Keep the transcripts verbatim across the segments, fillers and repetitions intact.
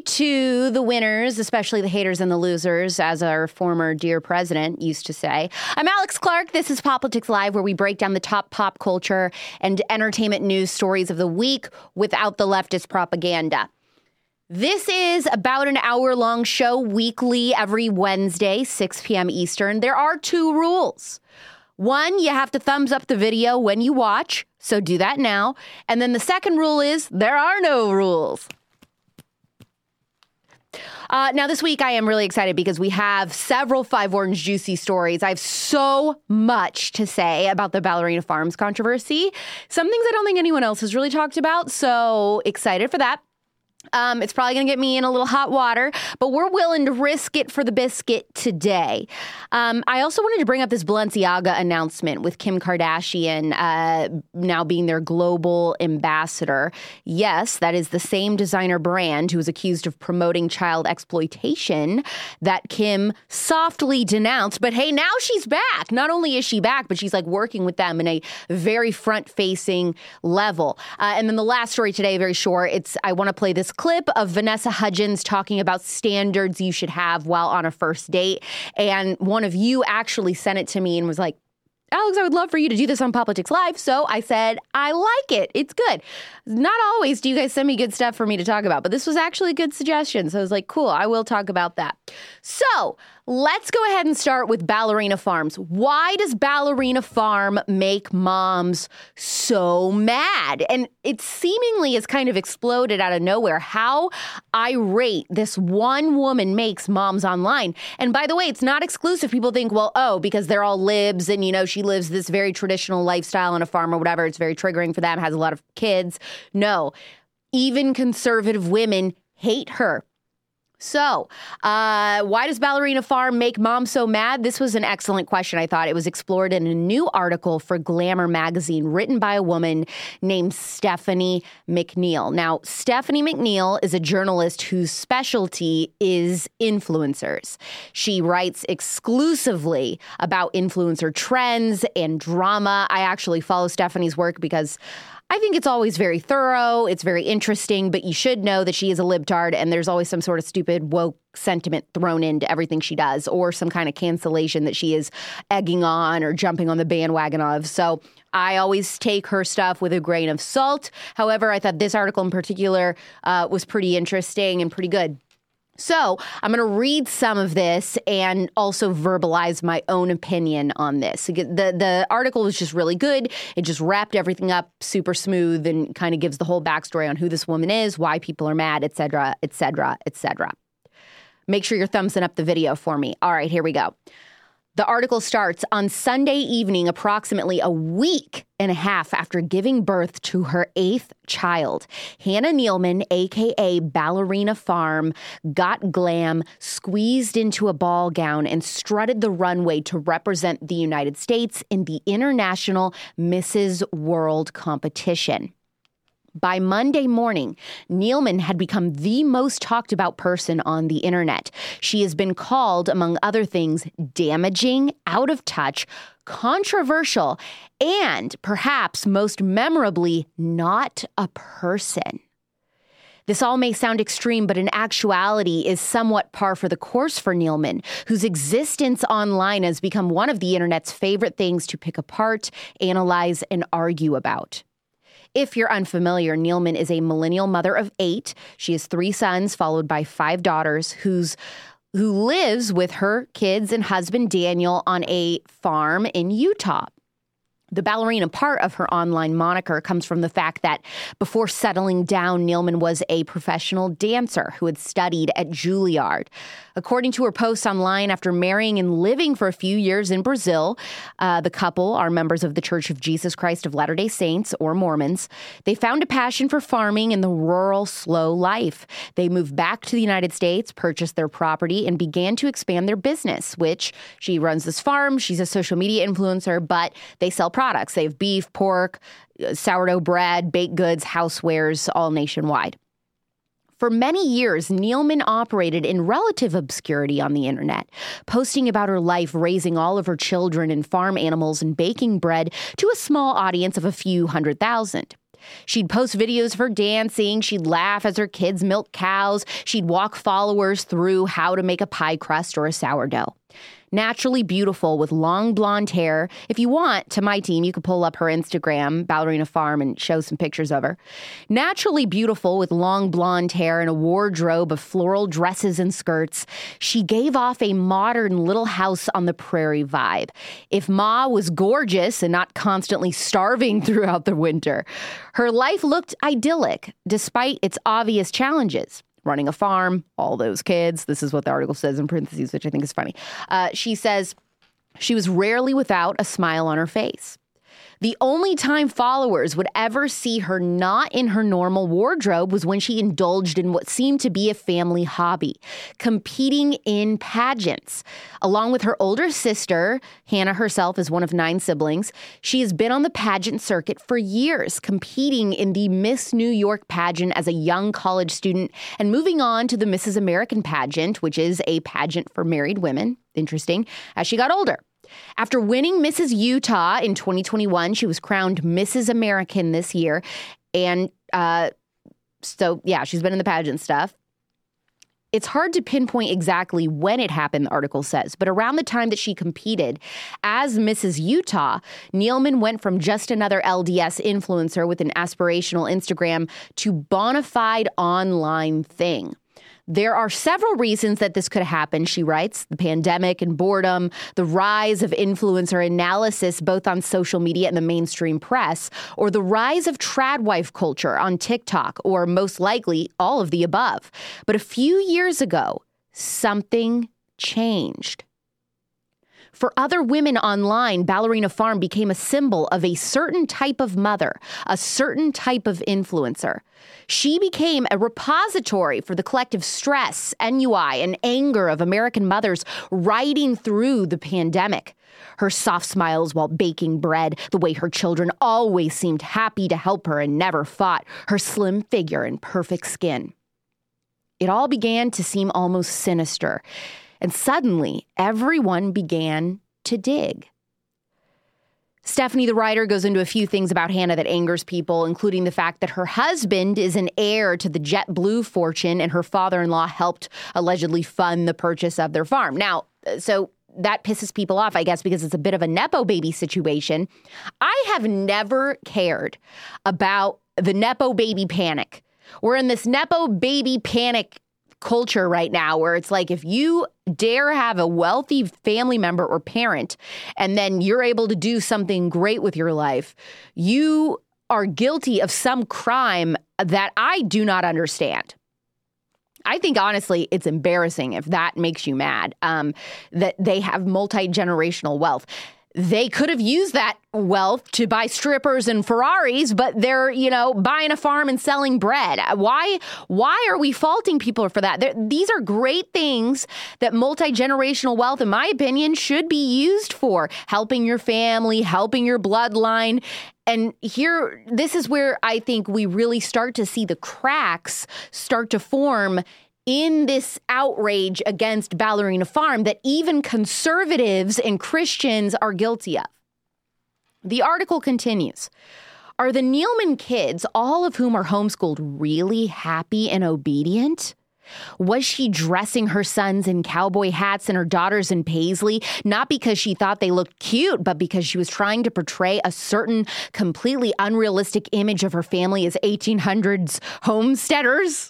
to the winners, especially the haters and the losers, as our former dear president used to say. I'm Alex Clark. This is Politics Live, where we break down the top pop culture and entertainment news stories of the week without the leftist propaganda. This is about an hour-long show weekly every Wednesday, six p.m. Eastern. There are two rules. One, you have to thumbs up the video when you watch, so do that now. And then the second rule is there are no rules. Uh, now, this week, I am really excited because we have several Five Orange juicy stories. I have so much to say about the Ballerina Farms controversy. Some things I don't think anyone else has really talked about, so excited for that. Um, it's probably going to get me in a little hot water, but we're willing to risk it for the biscuit today. Um, I also wanted to bring up this Balenciaga announcement with Kim Kardashian uh, now being their global ambassador. Yes, that is the same designer brand who was accused of promoting child exploitation that Kim softly denounced. But hey, now she's back. Not only is she back, but she's like working with them in a very front-facing level. Uh, and then the last story today, very short. It's I want to play this clip of Vanessa Hudgens talking about standards you should have while on a first date. And one of you actually sent it to me and was like, Alex, I would love for you to do this on Politics Live. So I said, I like it. It's good. Not always do you guys send me good stuff for me to talk about, but this was actually a good suggestion. So I was like, cool, I will talk about that. So let's go ahead and start with Ballerina Farms. Why does Ballerina Farm make moms so mad? And it seemingly has kind of exploded out of nowhere how irate this one woman makes moms online. And by the way, it's not exclusive. People think, well, oh, because they're all libs and, you know, she lives this very traditional lifestyle on a farm or whatever. It's very triggering for them, has a lot of kids. No, even conservative women hate her. So, uh, why does Ballerina Farm make moms so mad? This was an excellent question, I thought. It was explored in a new article for Glamour magazine written by a woman named Stephanie McNeil. Now, Stephanie McNeil is a journalist whose specialty is influencers. She writes exclusively about influencer trends and drama. I actually follow Stephanie's work because I think it's always very thorough. It's very interesting, but you should know that she is a libtard and there's always some sort of stupid woke sentiment thrown into everything she does or some kind of cancellation that she is egging on or jumping on the bandwagon of. So I always take her stuff with a grain of salt. However, I thought this article in particular uh, was pretty interesting and pretty good. So I'm going to read some of this and also verbalize my own opinion on this. The, the article was just really good. It just wrapped everything up super smooth and kind of gives the whole backstory on who this woman is, why people are mad, et cetera, et cetera, et cetera. Make sure you're thumbsing up the video for me. All right, here we go. The article starts on Sunday evening, approximately a week and a half after giving birth to her eighth child. Hannah Neilman, a k a. Ballerina Farm, got glam, squeezed into a ball gown, and strutted the runway to represent the United States in the International Missus World competition. By Monday morning, Neilman had become the most talked about person on the internet. She has been called, among other things, damaging, out of touch, controversial, and perhaps most memorably, not a person. This all may sound extreme, but in actuality is somewhat par for the course for Neilman, whose existence online has become one of the internet's favorite things to pick apart, analyze, and argue about. If you're unfamiliar, Neilman is a millennial mother of eight. She has three sons, followed by five daughters, who's who lives with her kids and husband Daniel on a farm in Utah. The ballerina part of her online moniker comes from the fact that before settling down, Neilman was a professional dancer who had studied at Juilliard. According to her posts online, after marrying and living for a few years in Brazil, uh, the couple are members of the Church of Jesus Christ of Latter-day Saints, or Mormons. They found a passion for farming and the rural, slow life. They moved back to the United States, purchased their property, and began to expand their business, which she runs this farm. She's a social media influencer, but they sell products. They have beef, pork, sourdough bread, baked goods, housewares, all nationwide. For many years, Neilman operated in relative obscurity on the internet, posting about her life raising all of her children and farm animals and baking bread to a small audience of a few hundred thousand. She'd post videos of her dancing. She'd laugh as her kids milk cows. She'd walk followers through how to make a pie crust or a sourdough. Naturally beautiful with long blonde hair. If you want, to my team, you could pull up her Instagram, Ballerina Farm, and show some pictures of her. Naturally beautiful with long blonde hair and a wardrobe of floral dresses and skirts, she gave off a modern Little House on the Prairie vibe. If Ma was gorgeous and not constantly starving throughout the winter, her life looked idyllic despite its obvious challenges. Running a farm, all those kids. This is what the article says in parentheses, which I think is funny. Uh, she says she was rarely without a smile on her face. The only time followers would ever see her not in her normal wardrobe was when she indulged in what seemed to be a family hobby, competing in pageants. Along with her older sister, Hannah herself is one of nine siblings, she has been on the pageant circuit for years, competing in the Miss New York pageant as a young college student and moving on to the Missus American pageant, which is a pageant for married women. Interesting, as she got older. After winning Missus Utah in twenty twenty-one, she was crowned Missus American this year. And uh, so, yeah, she's been in the pageant stuff. It's hard to pinpoint exactly when it happened, the article says, but around the time that she competed as Missus Utah, Nealman went from just another L D S influencer with an aspirational Instagram to bona fide online thing. There are several reasons that this could happen, she writes. The pandemic and boredom, the rise of influencer analysis both on social media and the mainstream press, or the rise of tradwife culture on TikTok, or most likely all of the above. But a few years ago, something changed. For other women online, Ballerina Farm became a symbol of a certain type of mother, a certain type of influencer. She became a repository for the collective stress, ennui, and anger of American mothers riding through the pandemic. Her soft smiles while baking bread, the way her children always seemed happy to help her and never fought, her slim figure and perfect skin. It all began to seem almost sinister. And suddenly, everyone began to dig. Stephanie, the writer, goes into a few things about Hannah that angers people, including the fact that her husband is an heir to the JetBlue fortune and her father-in-law helped allegedly fund the purchase of their farm. Now, so that pisses people off, I guess, because it's a bit of a Nepo baby situation. I have never cared about the Nepo baby panic. We're in this Nepo baby panic culture right now where it's like if you dare have a wealthy family member or parent and then you're able to do something great with your life, you are guilty of some crime that I do not understand. I think, honestly, it's embarrassing if that makes you mad, um, that they have multi-generational wealth. They could have used that wealth to buy strippers and Ferraris, but they're, you know, buying a farm and selling bread. Why, why are we faulting people for that? They're, these are great things that multi-generational wealth, in my opinion, should be used for. Helping your family, helping your bloodline. And here, this is where I think we really start to see the cracks start to form in this outrage against Ballerina Farm that even conservatives and Christians are guilty of. The article continues. Are the Nealman kids, all of whom are homeschooled, really happy and obedient? Was she dressing her sons in cowboy hats and her daughters in paisley, not because she thought they looked cute, but because she was trying to portray a certain completely unrealistic image of her family as eighteen hundreds homesteaders?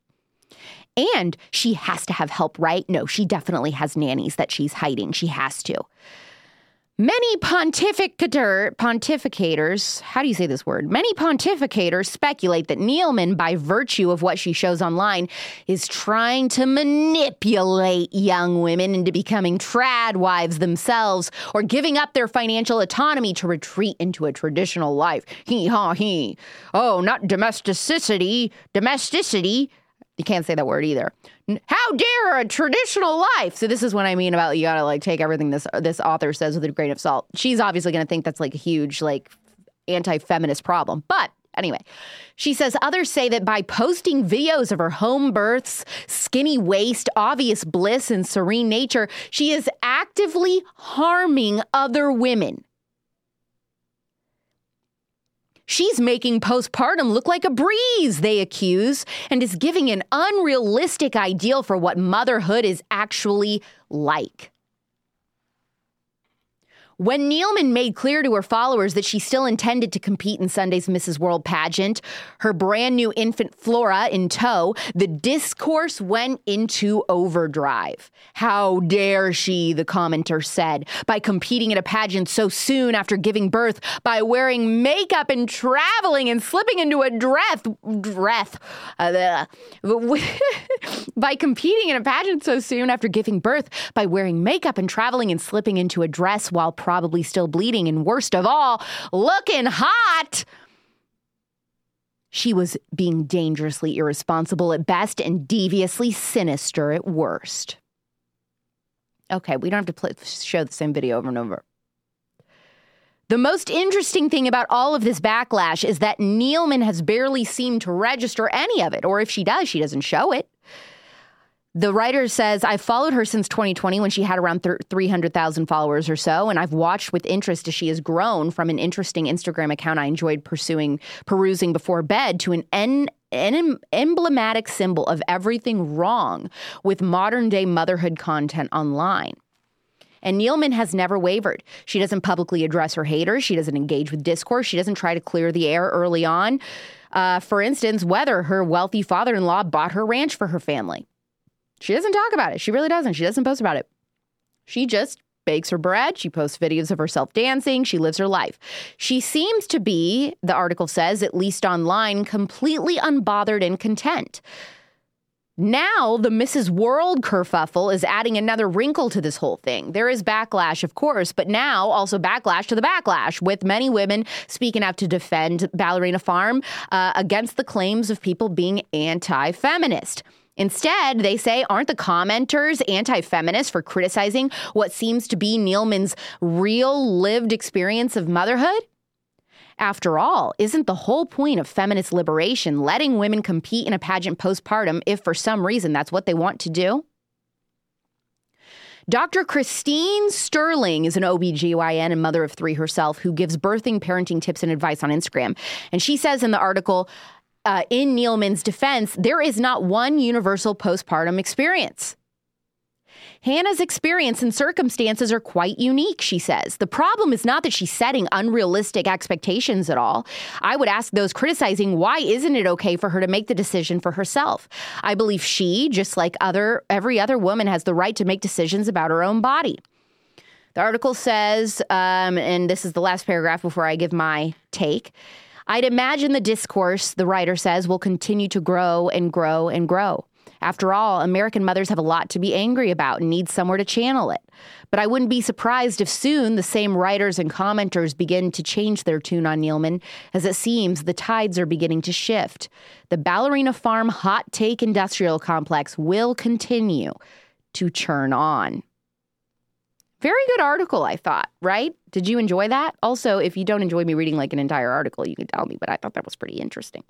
And she has to have help, right? No, she definitely has nannies that she's hiding. She has to. Many pontificator, pontificators, how do you say this word? Many pontificators speculate that Nealman, by virtue of what she shows online, is trying to manipulate young women into becoming trad wives themselves or giving up their financial autonomy to retreat into a traditional life. Hee haw hee. Oh, not domesticity, domesticity. You can't say that word either. How dare a traditional life? So this is what I mean about you gotta like take everything this this author says with a grain of salt. She's obviously gonna think that's like a huge like anti-feminist problem. But anyway, she says others say that by posting videos of her home births, skinny waist, obvious bliss, and serene nature, she is actively harming other women. She's making postpartum look like a breeze, they accuse, and is giving an unrealistic ideal for what motherhood is actually like. When Nealman made clear to her followers that she still intended to compete in Sunday's Missus World pageant, her brand new infant Flora in tow, the discourse went into overdrive. How dare she, the commenter said, by competing in a pageant so soon after giving birth, by wearing makeup and traveling and slipping into a dress, dress, uh, by competing in a pageant so soon after giving birth, by wearing makeup and traveling and slipping into a dress while probably still bleeding, and worst of all, looking hot. She was being dangerously irresponsible at best and deviously sinister at worst. Okay, we don't have to play, show the same video over and over. The most interesting thing about all of this backlash is that Nealman has barely seemed to register any of it, or if she does, she doesn't show it. The writer says, I've followed her since twenty twenty when she had around three hundred thousand followers or so, and I've watched with interest as she has grown from an interesting Instagram account I enjoyed pursuing, perusing before bed to an en- an emblematic symbol of everything wrong with modern-day motherhood content online. And Nealman has never wavered. She doesn't publicly address her haters. She doesn't engage with discourse. She doesn't try to clear the air early on. Uh, for instance, whether her wealthy father-in-law bought her ranch for her family. She doesn't talk about it. She really doesn't. She doesn't post about it. She just bakes her bread. She posts videos of herself dancing. She lives her life. She seems to be, the article says, at least online, completely unbothered and content. Now, the Missus World kerfuffle is adding another wrinkle to this whole thing. There is backlash, of course, but now also backlash to the backlash, with many women speaking out to defend Ballerina Farm uh, against the claims of people being anti-feminist. Instead, they say, aren't the commenters anti-feminist for criticizing what seems to be Nealman's real lived experience of motherhood? After all, isn't the whole point of feminist liberation letting women compete in a pageant postpartum if for some reason that's what they want to do? Doctor Christine Sterling is an O B G Y N and mother of three herself who gives birthing, parenting tips and advice on Instagram. And she says in the article, Uh, in Nealman's defense, there is not one universal postpartum experience. Hannah's experience and circumstances are quite unique, she says. The problem is not that she's setting unrealistic expectations at all. I would ask those criticizing, why isn't it okay for her to make the decision for herself? I believe she, just like other every other woman, has the right to make decisions about her own body. The article says, um, and this is the last paragraph before I give my take, I'd imagine the discourse, the writer says, will continue to grow and grow and grow. After all, American mothers have a lot to be angry about and need somewhere to channel it. But I wouldn't be surprised if soon the same writers and commenters begin to change their tune on Nealman, as it seems the tides are beginning to shift. The Ballerina Farm hot take industrial complex will continue to churn on. Very good article, I thought, right? Did you enjoy that? Also, if you don't enjoy me reading like an entire article, you can tell me, but I thought that was pretty interesting.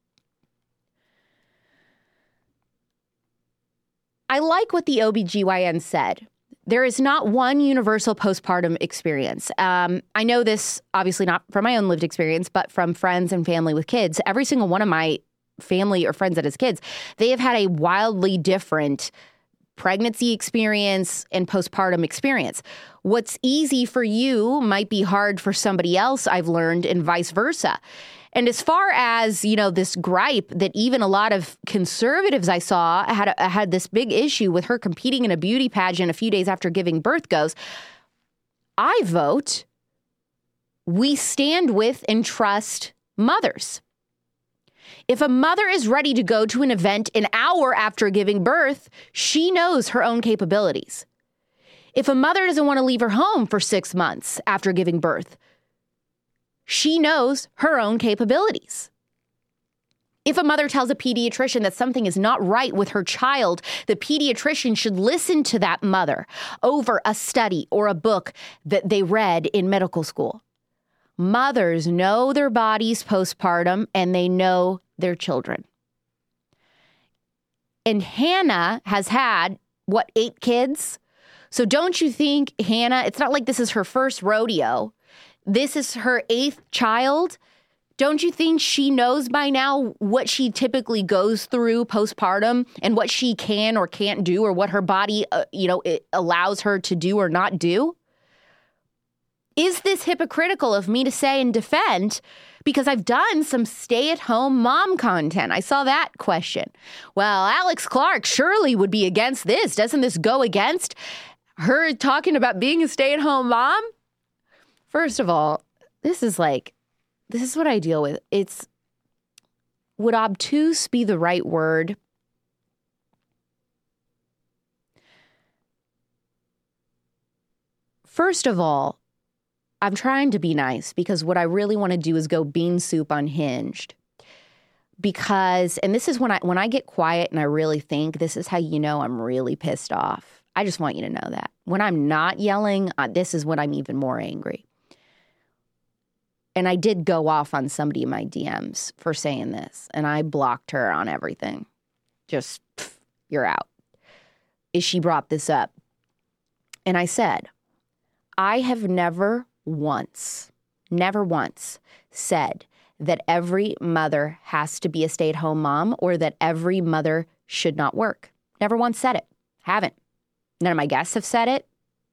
I like what the O B G Y N said. There is not one universal postpartum experience. Um, I know this, obviously not from my own lived experience, but from friends and family with kids. Every single one of my family or friends that has kids, they have had a wildly different pregnancy experience and postpartum experience. What's easy for you might be hard for somebody else, I've learned, and vice versa. And as far as, you know, this gripe that even a lot of conservatives I saw had a, had this big issue with her competing in a beauty pageant a few days after giving birth goes, I vote we stand with and trust mothers. If a mother is ready to go to an event an hour after giving birth, she knows her own capabilities. If a mother doesn't want to leave her home for six months after giving birth, she knows her own capabilities. If a mother tells a pediatrician that something is not right with her child, the pediatrician should listen to that mother over a study or a book that they read in medical school. Mothers know their bodies postpartum and they know their children. And Hannah has had, what, eight kids? So don't you think Hannah, it's not like this is her first rodeo. This is her eighth child. Don't you think she knows by now what she typically goes through postpartum and what she can or can't do, or what her body, uh, you know, it allows her to do or not do? Is this hypocritical of me to say and defend? Because I've done some stay-at-home mom content. I saw that question. Well, Alex Clark surely would be against this. Doesn't this go against her talking about being a stay-at-home mom? First of all, this is like, this is what I deal with. It's, would obtuse be the right word? First of all, I'm trying to be nice because what I really want to do is go bean soup unhinged. Because, and this is when I when I get quiet and I really think, this is how you know I'm really pissed off. I just want you to know that. When I'm not yelling, uh, this is when I'm even more angry. And I did go off on somebody in my D Ms for saying this, and I blocked her on everything. Just, pff, you're out. Is she brought this up? And I said, I have never once, never once said that every mother has to be a stay-at-home mom or that every mother should not work. Never once said it. Haven't. None of my guests have said it.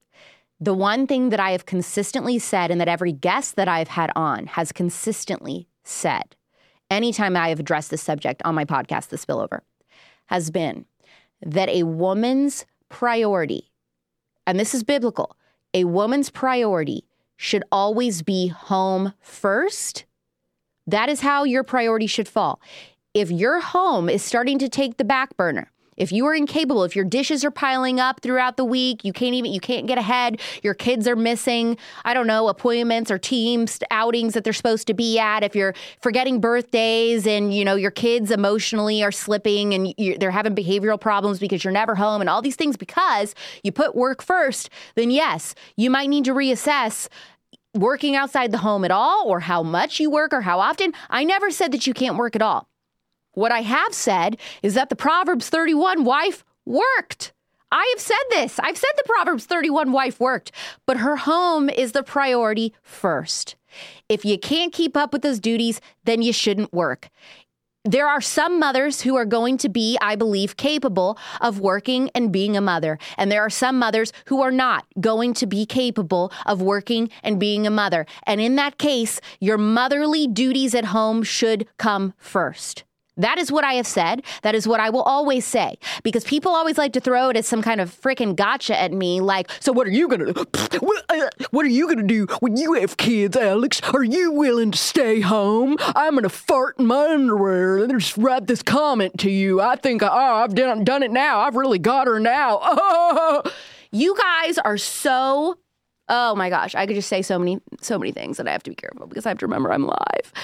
The one thing that I have consistently said, and that every guest that I've had on has consistently said, anytime I have addressed this subject on my podcast, The Spillover, has been that a woman's priority, and this is biblical, a woman's priority should always be home first. That is how your priority should fall. If your home is starting to take the back burner, if you are incapable, if your dishes are piling up throughout the week, you can't even, you can't get ahead, your kids are missing, I don't know, appointments or teams, outings that they're supposed to be at, if you're forgetting birthdays and, you know, your kids emotionally are slipping and you, they're having behavioral problems because you're never home and all these things because you put work first, then yes, you might need to reassess working outside the home at all or how much you work or how often. I never said that you can't work at all. What I have said is that the Proverbs thirty-one wife worked. I have said this. I've said the Proverbs thirty-one wife worked, but her home is the priority first. If you can't keep up with those duties, then you shouldn't work. There are some mothers who are going to be, I believe, capable of working and being a mother. And there are some mothers who are not going to be capable of working and being a mother. And in that case, your motherly duties at home should come first. That is what I have said. That is what I will always say. Because people always like to throw it as some kind of freaking gotcha at me. Like, so what are you going to do? What are you going to do when you have kids, Alex? Are you willing to stay home? I'm going to fart in my underwear and just write this comment to you. I think, oh, I've done, done it now. I've really got her now. Oh. You guys are so... Oh, my gosh. I could just say so many, so many things that I have to be careful because I have to remember I'm live.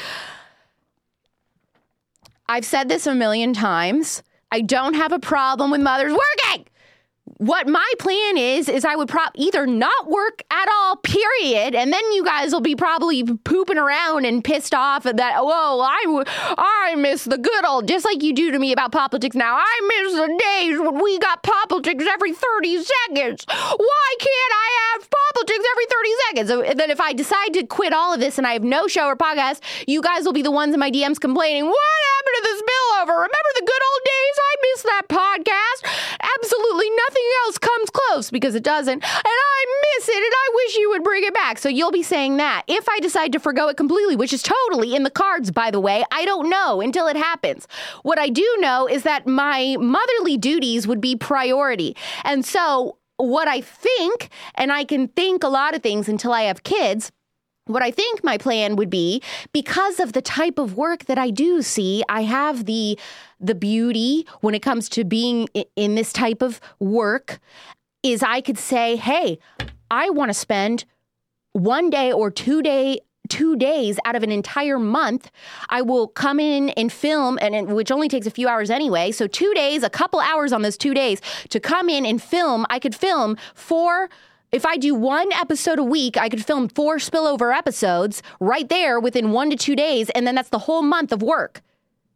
I've said this a million times. I don't have a problem with mothers working. What my plan is, is I would pro- either not work at all, period, and then you guys will be probably pooping around and pissed off at that, whoa, I, w- I miss the good old, just like you do to me about politics now. I miss the days when we got politics every thirty seconds. Why can't I have politics every thirty seconds? And then if I decide to quit all of this and I have no show or podcast, you guys will be the ones in my D Ms complaining, what happened to this spillover? Remember the good old days? I miss that podcast. Absolutely nothing else comes close because it doesn't. And I miss it and I wish you would bring it back. So you'll be saying that. If I decide to forgo it completely, which is totally in the cards, by the way, I don't know until it happens. What I do know is that my motherly duties would be priority. And so what I think, and I can think a lot of things until I have kids, what I think my plan would be, because of the type of work that I do see, I have the the beauty when it comes to being in this type of work, is I could say, hey, I want to spend one day or two day two days out of an entire month. I will come in and film, and it, which only takes a few hours anyway. So two days, a couple hours on those two days to come in and film. I could film four. If I do one episode a week, I could film four spillover episodes right there within one to two days. And then that's the whole month of work.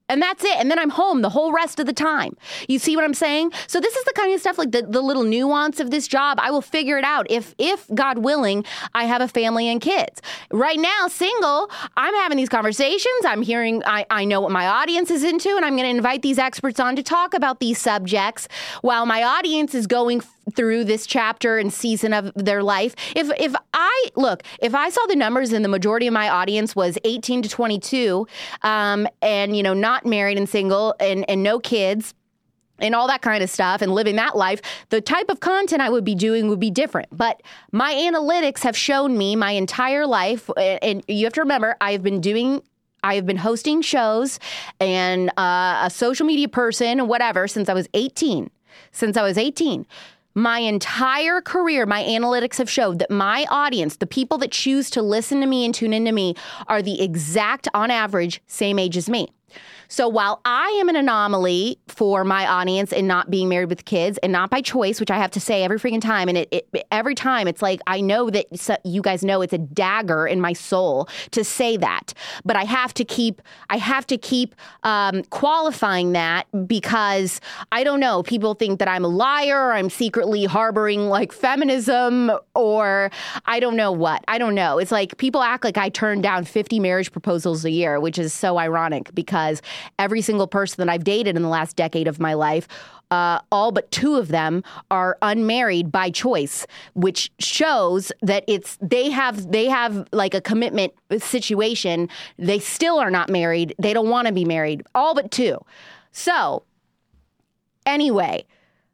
And that's it. And then I'm home the whole rest of the time. You see what I'm saying? So this is the kind of stuff, like the, the little nuance of this job. I will figure it out if, if God willing, I have a family and kids. Right now, single, I'm having these conversations. I'm hearing, I, I know what my audience is into, and I'm going to invite these experts on to talk about these subjects while my audience is going through this chapter and season of their life. If if I, look, if I saw the numbers and the majority of my audience was eighteen to twenty-two um, and, you know, not married and single and, and no kids and all that kind of stuff and living that life, the type of content I would be doing would be different. But my analytics have shown me my entire life, and you have to remember, I have been doing I have been hosting shows and uh, a social media person, whatever, since I was eighteen. Since I was eighteen. My entire career, my analytics have showed that my audience, the people that choose to listen to me and tune into me, are the exact, on average, same age as me. So while I am an anomaly for my audience in not being married with kids, and not by choice, which I have to say every freaking time, and it, it every time it's like, I know that so, you guys know it's a dagger in my soul to say that, but I have to keep, I have to keep um, qualifying that, because I don't know, people think that I'm a liar, or I'm secretly harboring like feminism, or I don't know what. I don't know. It's like people act like I turn down fifty marriage proposals a year, which is so ironic, because every single person that I've dated in the last decade of my life, uh, all but two of them are unmarried by choice, which shows that it's they have they have like a commitment situation. They still are not married. They don't want to be married. All but two. So anyway,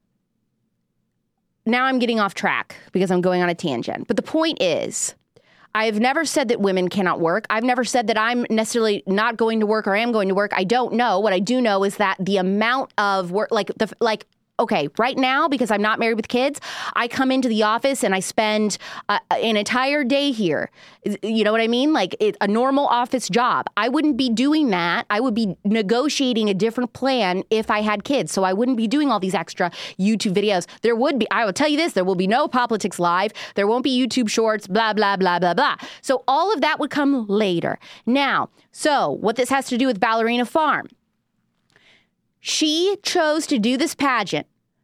now I'm getting off track because I'm going on a tangent. But the point is, I've never said that women cannot work. I've never said that I'm necessarily not going to work or am going to work. I don't know. What I do know is that the amount of work, like the like. Okay, right now, because I'm not married with kids, I come into the office and I spend uh, an entire day here. You know what I mean? Like it, a normal office job. I wouldn't be doing that. I would be negotiating a different plan if I had kids. So I wouldn't be doing all these extra YouTube videos. There would be, I will tell you this, there will be no Politics Live. There won't be YouTube Shorts, blah, blah, blah, blah, blah. So all of that would come later. Now, so what this has to do with Ballerina Farm. She chose to do this pageant,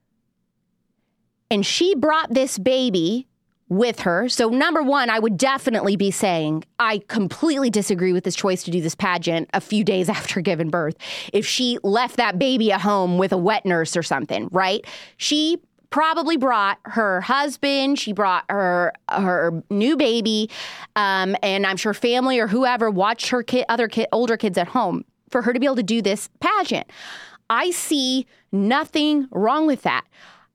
and she brought this baby with her. So number one, I would definitely be saying I completely disagree with this choice to do this pageant a few days after giving birth. If she left that baby at home with a wet nurse or something, right? She probably brought her husband, she brought her her new baby, um, and I'm sure family or whoever watched her kid, other kid, older kids at home for her to be able to do this pageant. I see nothing wrong with that.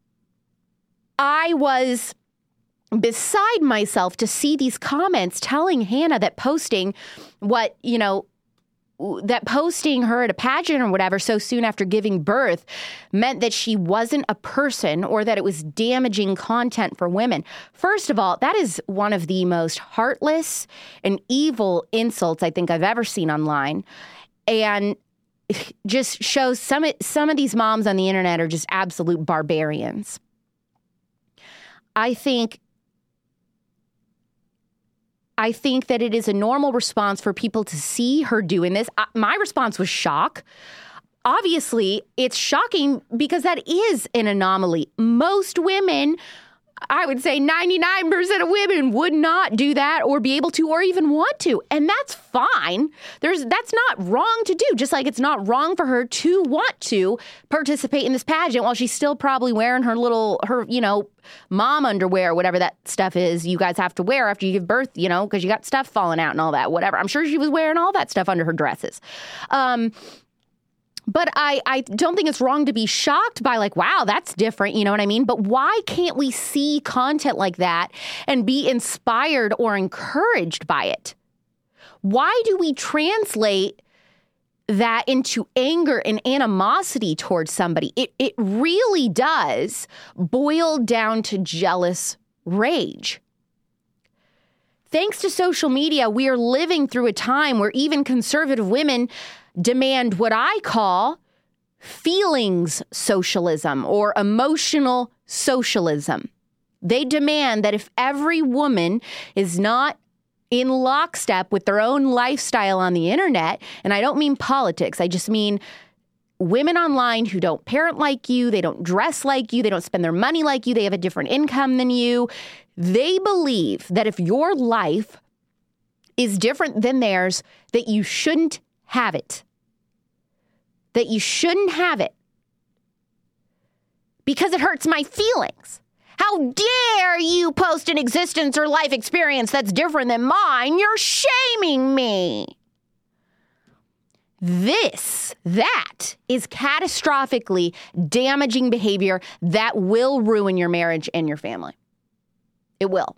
I was beside myself to see these comments telling Hannah that posting what, you know, that posting her at a pageant or whatever so soon after giving birth meant that she wasn't a person, or that it was damaging content for women. First of all, that is one of the most heartless and evil insults I think I've ever seen online. And just shows some some of these moms on the internet are just absolute barbarians. I think I think that it is a normal response for people to see her doing this. I, my response was shock. Obviously, it's shocking because that is an anomaly. Most women, I would say ninety-nine percent of women would not do that or be able to or even want to. And that's fine. There's that's not wrong to do, just like it's not wrong for her to want to participate in this pageant while she's still probably wearing her little, her, you know, mom underwear, whatever that stuff is you guys have to wear after you give birth, you know, because you got stuff falling out and all that, whatever. I'm sure she was wearing all that stuff under her dresses. Um, But I, I don't think it's wrong to be shocked by like, wow, that's different. You know what I mean? But why can't we see content like that and be inspired or encouraged by it? Why do we translate that into anger and animosity towards somebody? It, it really does boil down to jealous rage. Thanks to social media, we are living through a time where even conservative women demand what I call feelings socialism or emotional socialism. They demand that if every woman is not in lockstep with their own lifestyle on the internet. And I don't mean politics. I just mean women online who don't parent like you, they don't dress like you, they don't spend their money like you, they have a different income than you. They believe that if your life is different than theirs, that you shouldn't have it. That you shouldn't have it. Because it hurts my feelings. How dare you post an existence or life experience that's different than mine? You're shaming me. This, that is catastrophically damaging behavior that will ruin your marriage and your family. It will.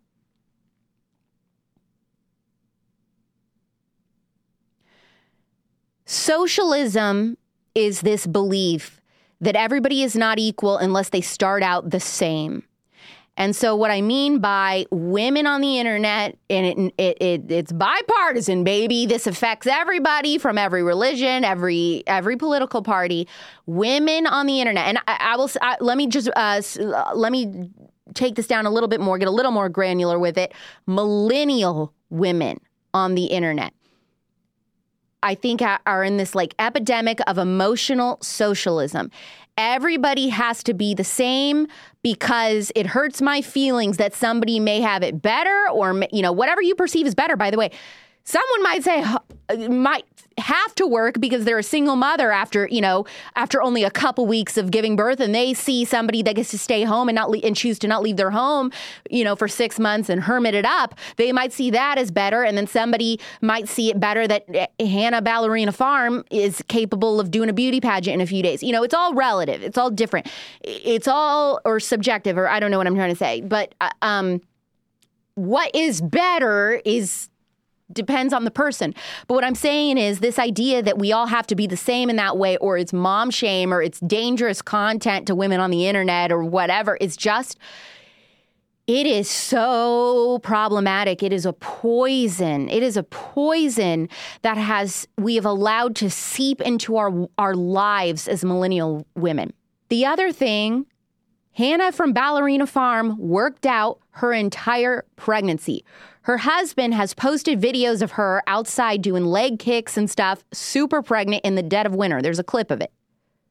Socialism is this belief that everybody is not equal unless they start out the same. And so what I mean by women on the internet, and it, it, it it's bipartisan, baby. This affects everybody from every religion, every every political party. Women on the internet, and I, I will I, let me just uh, let me take this down a little bit more, get a little more granular with it. Millennial women on the internet, I think, are in this like epidemic of emotional socialism. Everybody has to be the same because it hurts my feelings that somebody may have it better, or, you know, whatever you perceive as better. By the way, someone might say, might have to work because they're a single mother after, you know, after only a couple weeks of giving birth, and they see somebody that gets to stay home and not le- and choose to not leave their home, you know, for six months and hermit it up. They might see that as better, and then somebody might see it better that Hannah Ballerina Farm is capable of doing a beauty pageant in a few days. You know, it's all relative. It's all different. It's all or subjective, or I don't know what I'm trying to say. But uh, um, what is better is depends on the person. But what I'm saying is this idea that we all have to be the same in that way, or it's mom shame, or it's dangerous content to women on the internet, or whatever, is just, it is so problematic. It is a poison. It is a poison that has, we have allowed to seep into our, our lives as millennial women. The other thing, Hannah from Ballerina Farm worked out her entire pregnancy. Her husband has posted videos of her outside doing leg kicks and stuff, super pregnant in the dead of winter. There's a clip of it.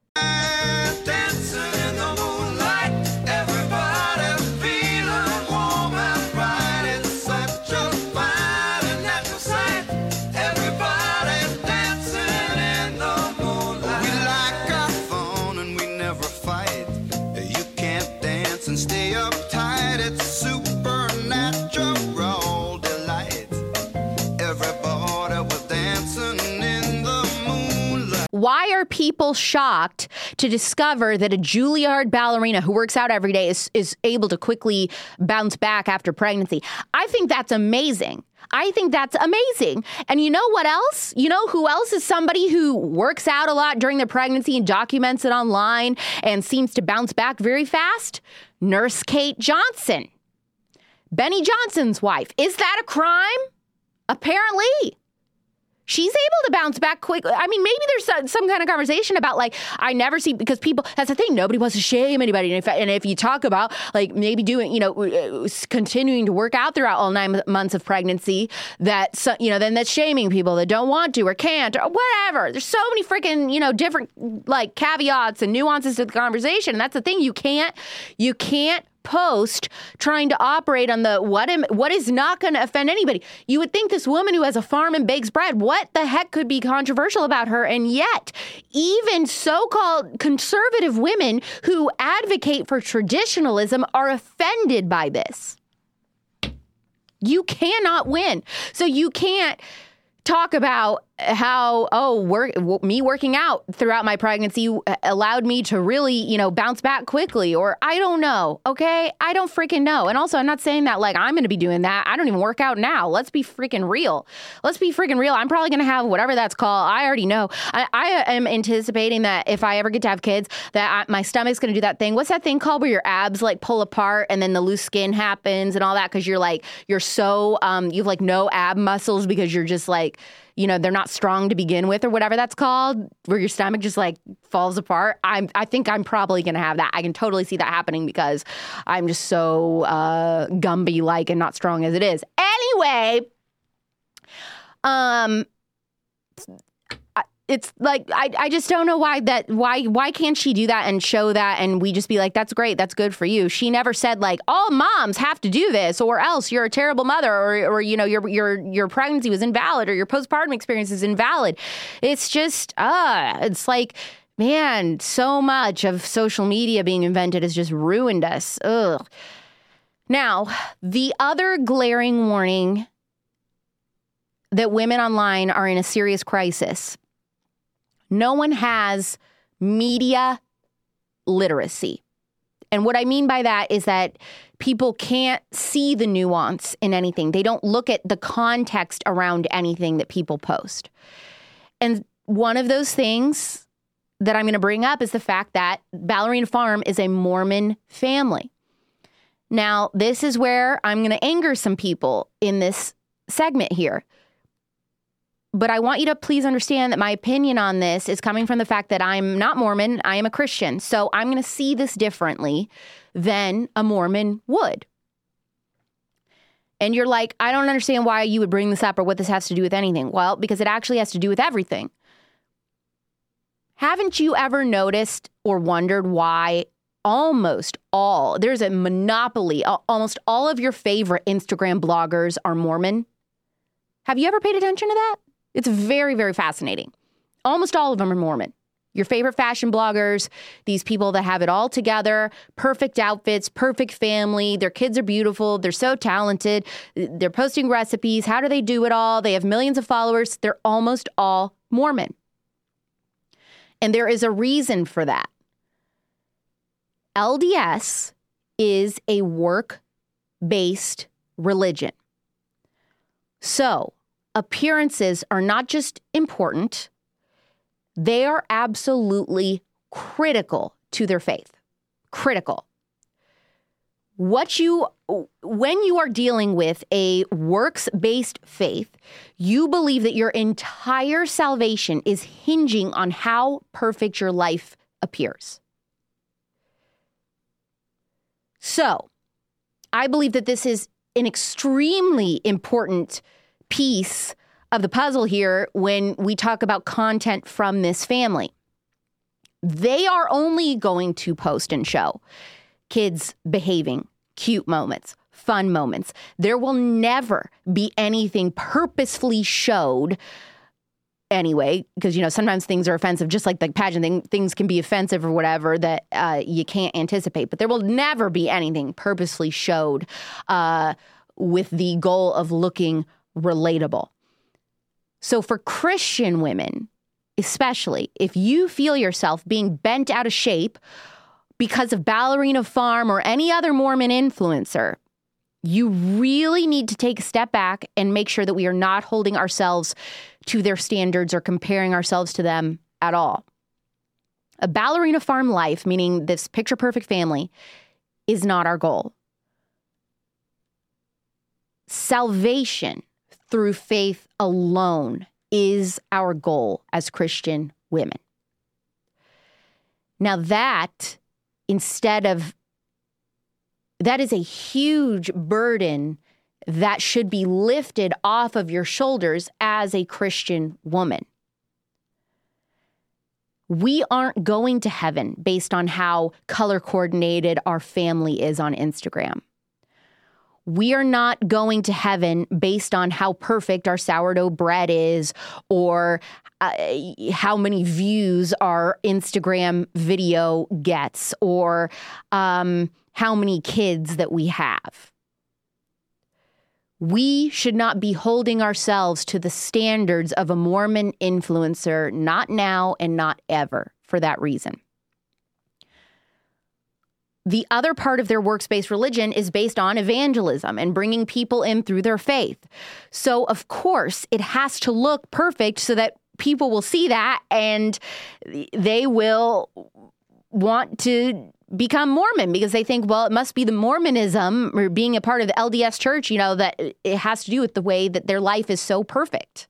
Why are people shocked to discover that a Juilliard ballerina who works out every day is, is able to quickly bounce back after pregnancy? I think that's amazing. I think that's amazing. And you know what else? You know who else is somebody who works out a lot during their pregnancy and documents it online and seems to bounce back very fast? Nurse Kate Johnson, Benny Johnson's wife. Is that a crime? Apparently. She's able to bounce back quick. I mean, maybe there's some, some kind of conversation about, like, I never see, because people, that's the thing, nobody wants to shame anybody. And if, and if you talk about, like, maybe doing, you know, continuing to work out throughout all nine months of pregnancy, that, so, you know, then that's shaming people that don't want to or can't or whatever. There's so many freaking, you know, different, like, caveats and nuances to the conversation. And that's the thing. You can't, you can't post trying to operate on the what am, what is not going to offend anybody. You would think this woman who has a farm and bakes bread, what the heck could be controversial about her? And yet, even so-called conservative women who advocate for traditionalism are offended by this. You cannot win. So you can't talk about how, oh, work, me working out throughout my pregnancy allowed me to really, you know, bounce back quickly, or I don't know. Okay. I don't freaking know. And also, I'm not saying that like I'm going to be doing that. I don't even work out now. Let's be freaking real. Let's be freaking real. I'm probably going to have whatever that's called. I already know. I, I am anticipating that if I ever get to have kids, that I, my stomach's going to do that thing. What's that thing called where your abs like pull apart and then the loose skin happens and all that? Cause you're like, you're so, um, you have like no ab muscles because you're just like, you know, they're not strong to begin with or whatever that's called, where your stomach just like falls apart. I'm, I think I'm probably going to have that. I can totally see that happening because I'm just so uh, Gumby-like and not strong as it is. Anyway, Um, it's like, I, I just don't know why that, why, why can't she do that and show that? And we just be like, that's great. That's good for you. She never said like, all moms have to do this or else you're a terrible mother or, or, you know, your, your, your pregnancy was invalid or your postpartum experience is invalid. It's just, uh, it's like, man, so much of social media being invented has just ruined us. Ugh. Now, the other glaring warning that women online are in a serious crisis. No one has media literacy. And what I mean by that is that people can't see the nuance in anything. They don't look at the context around anything that people post. And one of those things that I'm going to bring up is the fact that Ballerina Farm is a Mormon family. Now, this is where I'm going to anger some people in this segment here. But I want you to please understand that my opinion on this is coming from the fact that I'm not Mormon. I am a Christian. So I'm going to see this differently than a Mormon would. And you're like, I don't understand why you would bring this up or what this has to do with anything. Well, because it actually has to do with everything. Haven't you ever noticed or wondered why almost all, there's a monopoly, almost all of your favorite Instagram bloggers are Mormon? Have you ever paid attention to that? It's very, very fascinating. Almost all of them are Mormon. Your favorite fashion bloggers, these people that have it all together, perfect outfits, perfect family, their kids are beautiful, they're so talented, they're posting recipes, how do they do it all? They have millions of followers, they're almost all Mormon. And there is a reason for that. L D S is a work-based religion. So, appearances are not just important, they are absolutely critical to their faith. Critical. What you, when you are dealing with a works-based faith, you believe that your entire salvation is hinging on how perfect your life appears. So, I believe that this is an extremely important piece of the puzzle here when we talk about content from this family. They are only going to post and show kids behaving, cute moments, fun moments. There will never be anything purposefully showed anyway, because, you know, sometimes things are offensive, just like the pageant thing, things can be offensive or whatever that uh, you can't anticipate. But there will never be anything purposefully showed uh, with the goal of looking relatable. So for Christian women, especially, if you feel yourself being bent out of shape because of Ballerina Farm or any other Mormon influencer, you really need to take a step back and make sure that we are not holding ourselves to their standards or comparing ourselves to them at all. A Ballerina Farm life, meaning this picture-perfect family, is not our goal. Salvation through faith alone is our goal as Christian women. Now that, instead of, that is a huge burden that should be lifted off of your shoulders as a Christian woman. We aren't going to heaven based on how color coordinated our family is on Instagram. We are not going to heaven based on how perfect our sourdough bread is or uh, how many views our Instagram video gets or um, how many kids that we have. We should not be holding ourselves to the standards of a Mormon influencer, not now and not ever, for that reason. The other part of their works-based religion is based on evangelism and bringing people in through their faith. So, of course, it has to look perfect so that people will see that and they will want to become Mormon because they think, well, it must be the Mormonism or being a part of the L D S church, you know, that it has to do with the way that their life is so perfect.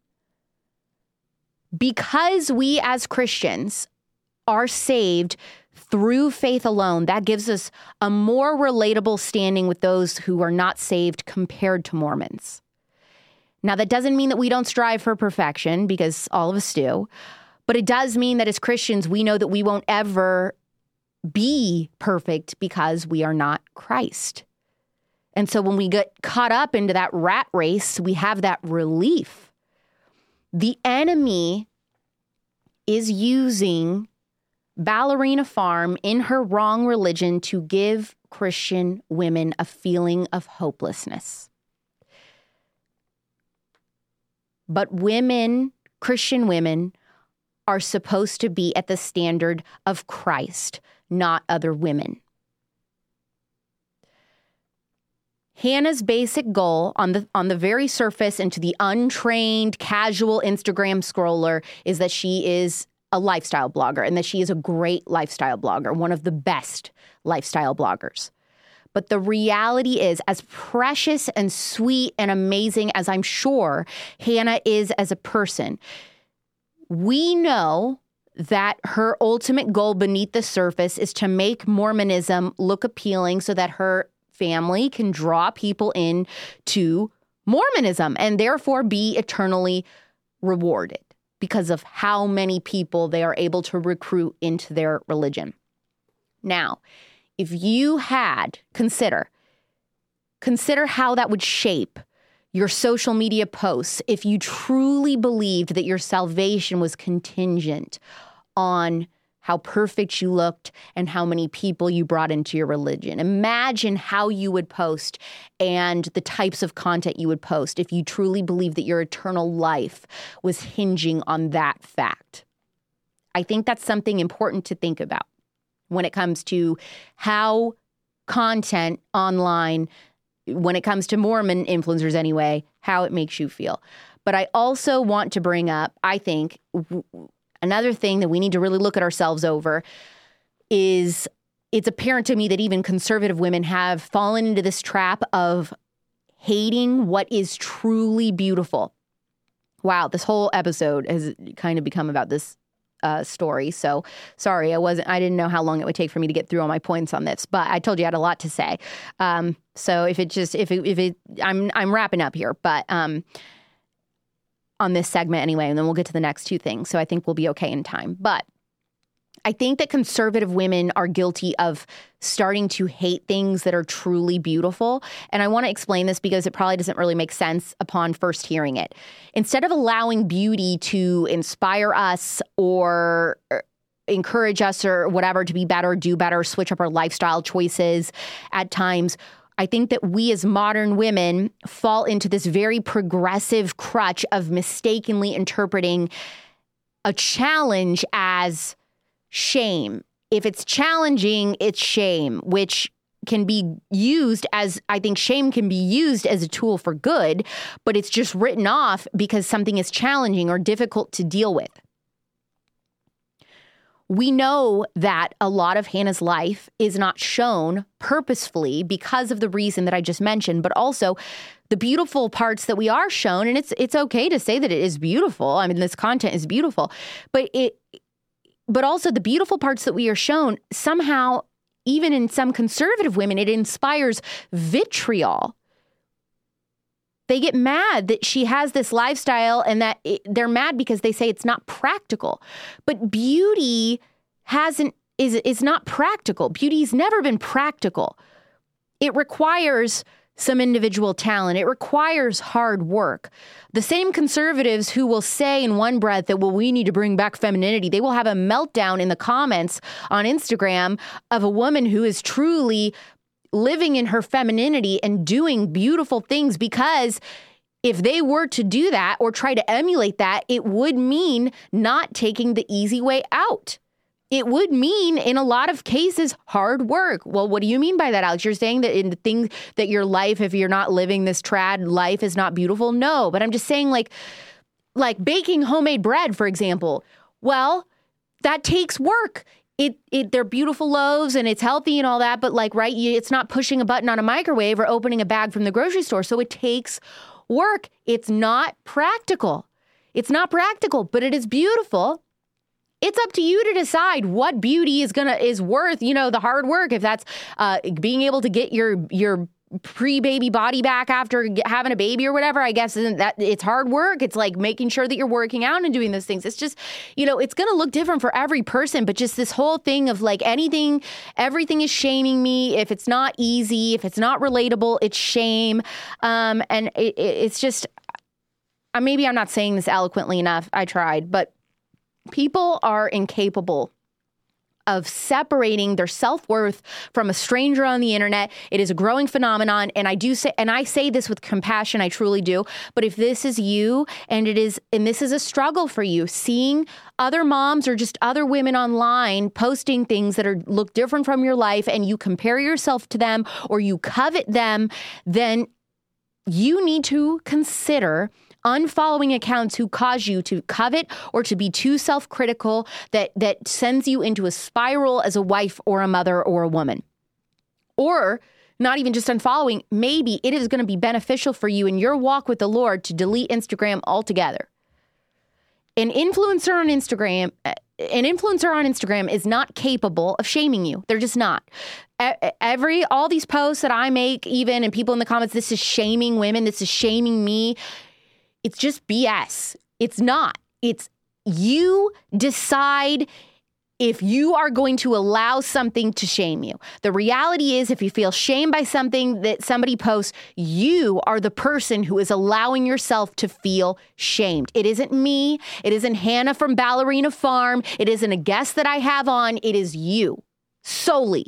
Because we as Christians are saved through faith alone, that gives us a more relatable standing with those who are not saved compared to Mormons. Now, that doesn't mean that we don't strive for perfection, because all of us do. But it does mean that as Christians, we know that we won't ever be perfect because we are not Christ. And so when we get caught up into that rat race, we have that relief. The enemy is using Ballerina Farm in her wrong religion to give Christian women a feeling of hopelessness. But women, Christian women, are supposed to be at the standard of Christ, not other women. Hannah's basic goal on the on the very surface and to the untrained, casual Instagram scroller is that she is a lifestyle blogger and that she is a great lifestyle blogger, one of the best lifestyle bloggers. But the reality is, as precious and sweet and amazing as I'm sure Hannah is as a person, we know that her ultimate goal beneath the surface is to make Mormonism look appealing so that her family can draw people in to Mormonism and therefore be eternally rewarded because of how many people they are able to recruit into their religion. Now, if you had, consider, consider how that would shape your social media posts if you truly believed that your salvation was contingent on how perfect you looked and how many people you brought into your religion. Imagine how you would post and the types of content you would post if you truly believed that your eternal life was hinging on that fact. I think that's something important to think about when it comes to how content online, when it comes to Mormon influencers anyway, how it makes you feel. But I also want to bring up, I think, w- another thing that we need to really look at ourselves over is it's apparent to me that even conservative women have fallen into this trap of hating what is truly beautiful. Wow, this whole episode has kind of become about this uh, story. So sorry, I wasn't, I didn't know how long it would take for me to get through all my points on this, but I told you I had a lot to say. Um, so if it just, if it, if it, I'm, I'm wrapping up here, but, um, on this segment anyway, and then we'll get to the next two things. So I think we'll be okay in time. But I think that conservative women are guilty of starting to hate things that are truly beautiful. And I want to explain this because it probably doesn't really make sense upon first hearing it. Instead of allowing beauty to inspire us or encourage us or whatever to be better, do better, switch up our lifestyle choices at times, I think that we as modern women fall into this very progressive crutch of mistakenly interpreting a challenge as shame. If it's challenging, it's shame, which can be used as, I think shame can be used as a tool for good, but it's just written off because something is challenging or difficult to deal with. We know that a lot of Hannah's life is not shown purposefully because of the reason that I just mentioned, but also the beautiful parts that we are shown. And it's it's okay to say that it is beautiful. I mean, this content is beautiful, but it, but also the beautiful parts that we are shown somehow, even in some conservative women, it inspires vitriol. They get mad that she has this lifestyle and that it, they're mad because they say it's not practical. But beauty hasn't is is not practical. Beauty's never been practical. It requires some individual talent. It requires hard work. The same conservatives who will say in one breath that, well, we need to bring back femininity, they will have a meltdown in the comments on Instagram of a woman who is truly living in her femininity and doing beautiful things, because if they were to do that or try to emulate that, it would mean not taking the easy way out. It would mean, in a lot of cases, hard work. Well, what do you mean by that, Alex? You're saying that in the thing that your life, if you're not living this trad life, is not beautiful? No, but I'm just saying, like, like baking homemade bread, for example. Well, that takes work. It, it, they're beautiful loaves and it's healthy and all that, but like, right, you, it's not pushing a button on a microwave or opening a bag from the grocery store. So it takes work. It's not practical. It's not practical, but it is beautiful. It's up to you to decide what beauty is gonna is worth, you know, the hard work. If that's uh, being able to get your your pre-baby body back after having a baby or whatever, I guess isn't that it's hard work. It's like making sure that you're working out and doing those things. It's just, you know, it's going to look different for every person, but just this whole thing of like anything, everything is shaming me. If it's not easy, if it's not relatable, it's shame. Um, and it, it's just, uh, maybe I'm not saying this eloquently enough. I tried, but people are incapable of separating their self-worth from a stranger on the internet. It is a growing phenomenon. And I do say, and I say this with compassion, I truly do. But if this is you and it is, and this is a struggle for you, seeing other moms or just other women online posting things that are look different from your life and you compare yourself to them or you covet them, then you need to consider unfollowing accounts who cause you to covet or to be too self-critical that that sends you into a spiral as a wife or a mother or a woman. Or not even just unfollowing, maybe it is going to be beneficial for you in your walk with the Lord to delete Instagram altogether. An influencer on Instagram, an influencer on Instagram is not capable of shaming you. They're just not. Every, all these posts that I make, even, and people in the comments, this is shaming women, this is shaming me. It's just B S. It's not. It's you decide if you are going to allow something to shame you. The reality is if you feel shamed by something that somebody posts, you are the person who is allowing yourself to feel shamed. It isn't me. It isn't Hannah from Ballerina Farm. It isn't a guest that I have on. It is you solely.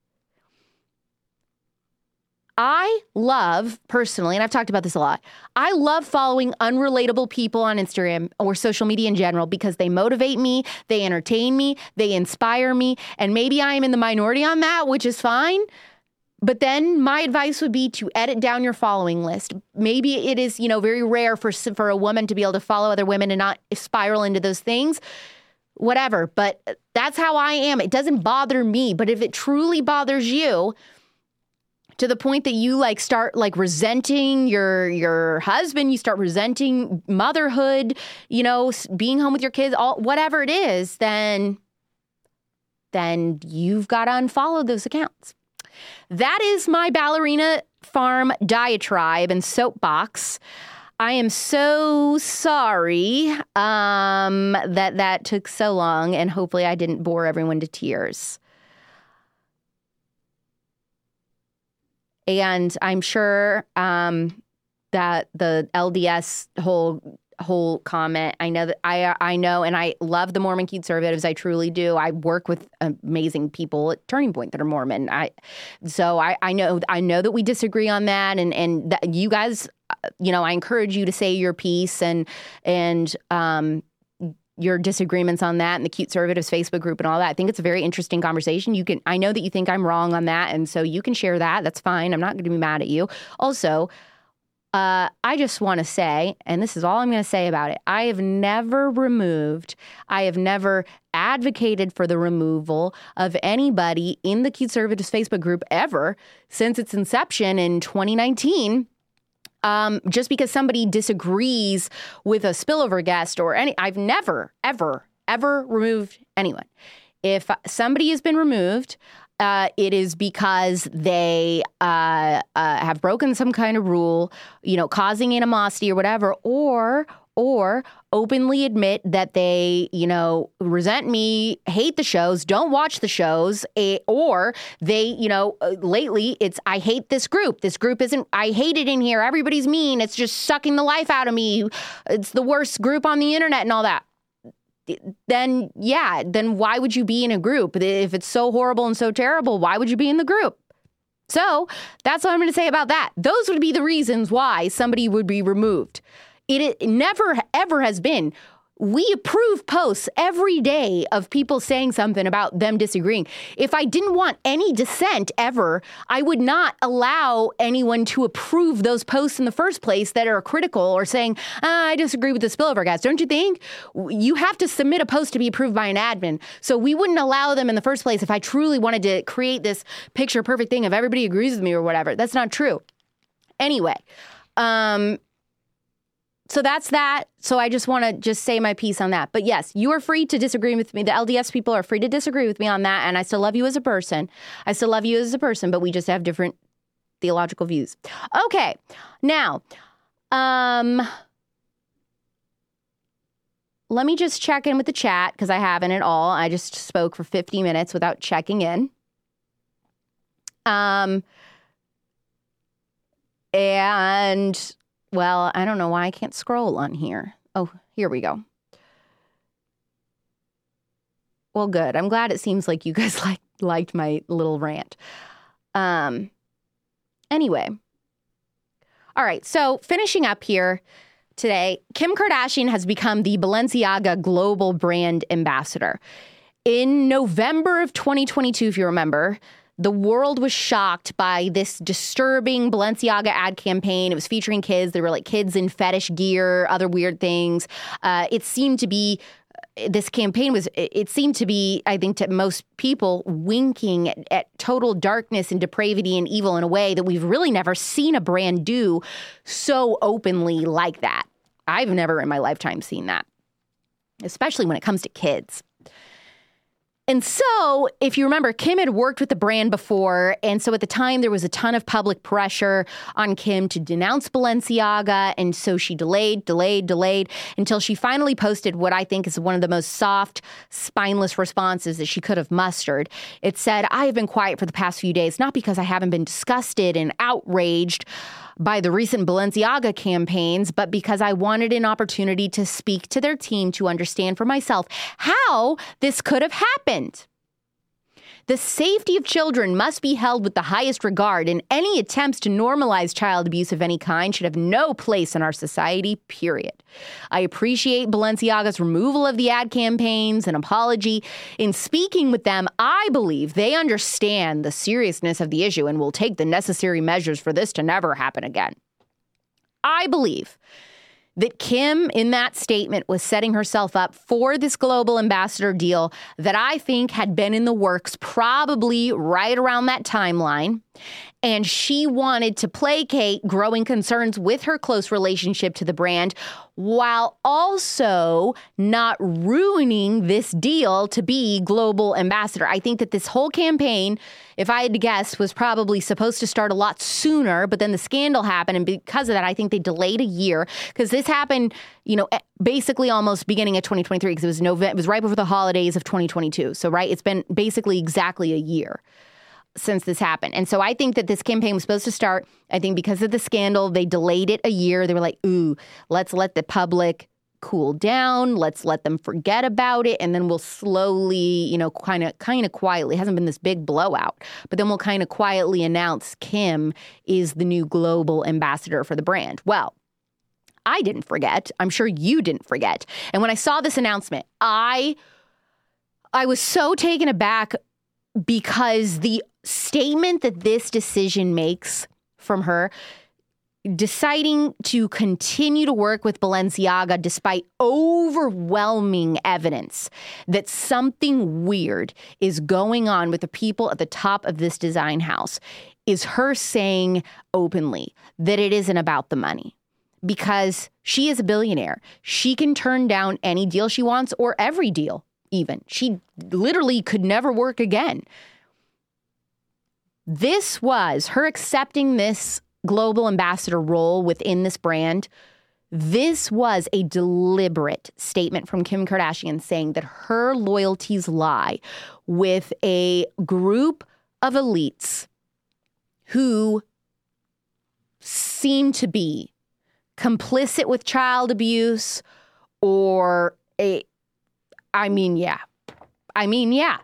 I love, personally, and I've talked about this a lot, I love following unrelatable people on Instagram or social media in general because they motivate me, they entertain me, they inspire me, and maybe I am in the minority on that, which is fine. But then my advice would be to edit down your following list. Maybe it is, you know, very rare for, for a woman to be able to follow other women and not spiral into those things. Whatever, but that's how I am. It doesn't bother me, but if it truly bothers you, to the point that you like start like resenting your your husband, you start resenting motherhood, you know, being home with your kids, all whatever it is, then then you've got to unfollow those accounts. That is my Ballerina Farm diatribe and soapbox. I am so sorry um, that that took so long, and hopefully I didn't bore everyone to tears. And I'm sure um, that the L D S whole whole comment, I know that I I know, and I love the Mormon conservatives. I truly do. I work with amazing people at Turning Point that are Mormon. I so I, I know I know that we disagree on that, and and that you guys, you know, I encourage you to say your piece and and um. your disagreements on that and the Cute Conservatives Facebook group and all that. I think it's a very interesting conversation. You can, I know that you think I'm wrong on that, and so you can share that. That's fine. I'm not going to be mad at you. Also, uh, I just want to say, and this is all I'm going to say about it, I have never removed, I have never advocated for the removal of anybody in the Cute Conservatives Facebook group ever since its inception in twenty nineteen. Um, just because somebody disagrees with a spillover guest or any, I've never, ever, ever removed anyone. If somebody has been removed, uh, it is because they uh, uh, have broken some kind of rule, you know, causing animosity or whatever, or or openly admit that they, you know, resent me, hate the shows, don't watch the shows, eh, or they, you know, uh, lately it's, I hate this group. This group isn't, I hate it in here. Everybody's mean. It's just sucking the life out of me. It's the worst group on the internet and all that. Then, yeah, then why would you be in a group? If it's so horrible and so terrible, why would you be in the group? So that's what I'm going to say about that. Those would be the reasons why somebody would be removed. It, it never, ever has been. We approve posts every day of people saying something about them disagreeing. If I didn't want any dissent ever, I would not allow anyone to approve those posts in the first place that are critical or saying, ah, I disagree with the spillover guys. Don't you think? You have to submit a post to be approved by an admin. So we wouldn't allow them in the first place if I truly wanted to create this picture perfect thing of everybody agrees with me or whatever. That's not true. Anyway, um... so that's that. So I just want to just say my piece on that. But yes, you are free to disagree with me. The L D S people are free to disagree with me on that. And I still love you as a person. I still love you as a person, but we just have different theological views. Okay. Now, um, let me just check in with the chat because I haven't at all. I just spoke for fifty minutes without checking in. Um, and well, I don't know why I can't scroll on here. Oh, here we go. Well, good. I'm glad it seems like you guys like, liked my little rant. Um, anyway. All right. So finishing up here today, Kim Kardashian has become the Balenciaga global brand ambassador. In November of twenty twenty-two, if you remember, the world was shocked by this disturbing Balenciaga ad campaign. It was featuring kids. There were like kids in fetish gear, other weird things. Uh, it seemed to be, this campaign was, it seemed to be, I think to most people, winking at, at total darkness and depravity and evil in a way that we've really never seen a brand do so openly like that. I've never in my lifetime seen that, especially when it comes to kids. And so, if you remember, Kim had worked with the brand before, and so at the time there was a ton of public pressure on Kim to denounce Balenciaga, and so she delayed, delayed, delayed, until she finally posted what I think is one of the most soft, spineless responses that she could have mustered. It said, "I have been quiet for the past few days, not because I haven't been disgusted and outraged by the recent Balenciaga campaigns, but because I wanted an opportunity to speak to their team to understand for myself how this could have happened. The safety of children must be held with the highest regard, and any attempts to normalize child abuse of any kind should have no place in our society, period. I appreciate Balenciaga's removal of the ad campaigns and apology. In speaking with them, I believe they understand the seriousness of the issue and will take the necessary measures for this to never happen again." I believe that Kim, in that statement, was setting herself up for this global ambassador deal that I think had been in the works probably right around that timeline. And she wanted to placate growing concerns with her close relationship to the brand while also not ruining this deal to be global ambassador. I think that this whole campaign, if I had to guess, was probably supposed to start a lot sooner, but then the scandal happened. And because of that, I think they delayed a year because this happened, you know, basically almost beginning of twenty twenty-three because it was November, it was right before the holidays of twenty twenty-two. So, right, it's been basically exactly a year since this happened. And so I think that this campaign was supposed to start, I think because of the scandal, they delayed it a year. They were like, ooh, let's let the public cool down. Let's let them forget about it. And then we'll slowly, you know, kind of kind of quietly, it hasn't been this big blowout, but then we'll kind of quietly announce Kim is the new global ambassador for the brand. Well, I didn't forget. I'm sure you didn't forget. And when I saw this announcement, I I was so taken aback because the statement that this decision makes from her, deciding to continue to work with Balenciaga despite overwhelming evidence that something weird is going on with the people at the top of this design house, is her saying openly that it isn't about the money. Because she is a billionaire. She can turn down any deal she wants or every deal even. She literally could never work again. This was her accepting this global ambassador role within this brand. This was a deliberate statement from Kim Kardashian saying that her loyalties lie with a group of elites who seem to be complicit with child abuse or a, I mean, yeah. I mean, yeah.